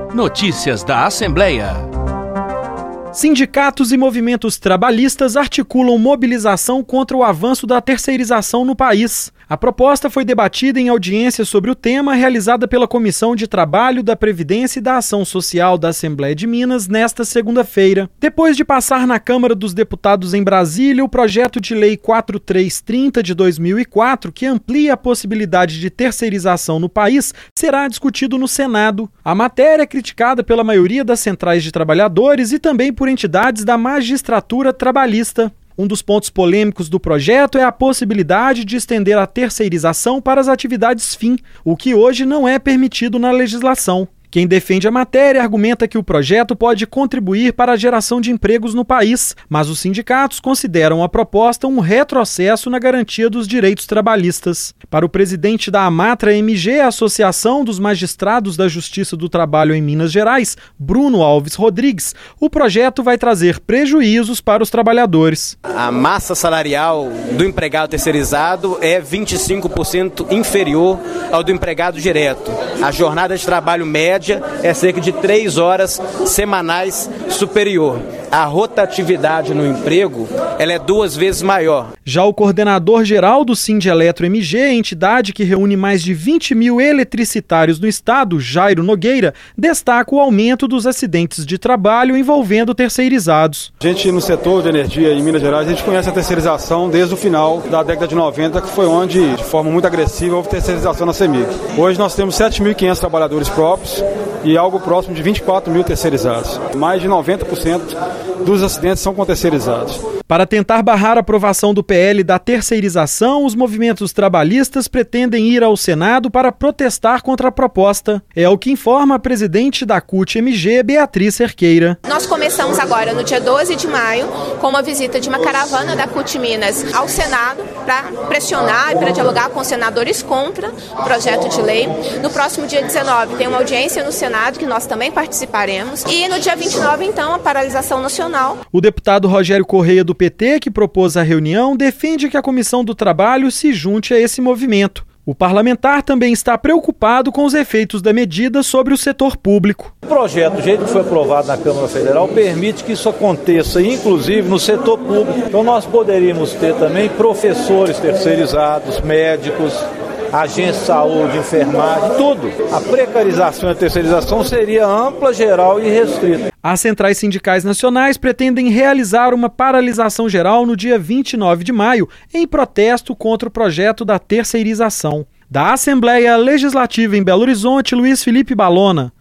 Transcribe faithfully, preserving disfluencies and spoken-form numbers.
Notícias da Assembleia. Sindicatos e movimentos trabalhistas articulam mobilização contra o avanço da terceirização no país. A proposta foi debatida em audiência sobre o tema realizada pela Comissão de Trabalho, da Previdência e da Ação Social da Assembleia de Minas nesta segunda-feira. Depois de passar na Câmara dos Deputados em Brasília, o projeto de lei quatro mil trezentos e trinta de dois mil e quatro, que amplia a possibilidade de terceirização no país, será discutido no Senado. A matéria é criticada pela maioria das centrais de trabalhadores e também por entidades da magistratura trabalhista. Um dos pontos polêmicos do projeto é a possibilidade de estender a terceirização para as atividades fim, o que hoje não é permitido na legislação. Quem defende a matéria argumenta que o projeto pode contribuir para a geração de empregos no país, mas os sindicatos consideram a proposta um retrocesso na garantia dos direitos trabalhistas. Para o presidente da Amatra M G, a Associação dos Magistrados da Justiça do Trabalho em Minas Gerais, Bruno Alves Rodrigues, o projeto vai trazer prejuízos para os trabalhadores. A massa salarial do empregado terceirizado é vinte e cinco por cento inferior ao do empregado direto. A jornada de trabalho média é cerca de três horas semanais superior. A rotatividade no emprego ela é duas vezes maior. Já o coordenador-geral do Sindeletro M G, entidade que reúne mais de vinte mil eletricitários no estado, Jairo Nogueira, destaca o aumento dos acidentes de trabalho envolvendo terceirizados. A gente no setor de energia em Minas Gerais, a gente conhece a terceirização desde o final da década de noventa, que foi onde, de forma muito agressiva, houve terceirização na CEMIG. Hoje nós temos sete mil e quinhentos trabalhadores próprios e algo próximo de vinte e quatro mil terceirizados. Mais de noventa por cento dos acidentes são com terceirizados. Para tentar barrar a aprovação do P L da terceirização, os movimentos trabalhistas pretendem ir ao Senado para protestar contra a proposta. É o que informa a presidente da C U T M G, Beatriz Cerqueira. Nós começamos agora, no dia doze de maio, com uma visita de uma caravana da C U T Minas ao Senado para pressionar e para dialogar com os senadores contra o projeto de lei. No próximo dia dezenove tem uma audiência no Senado, que nós também participaremos. E no dia vinte e nove, então, a paralisação nacional. O deputado Rogério Correia, do P T, que propôs a reunião, defende que a Comissão do Trabalho se junte a esse movimento. O parlamentar também está preocupado com os efeitos da medida sobre o setor público. O projeto, do jeito que foi aprovado na Câmara Federal, permite que isso aconteça, inclusive no setor público. Então nós poderíamos ter também professores terceirizados, médicos, agentes de saúde, enfermagem, tudo. A precarização e a terceirização seria ampla, geral e restrita. As centrais sindicais nacionais pretendem realizar uma paralisação geral no dia vinte e nove de maio, em protesto contra o projeto da terceirização. Da Assembleia Legislativa em Belo Horizonte, Luiz Felipe Balona.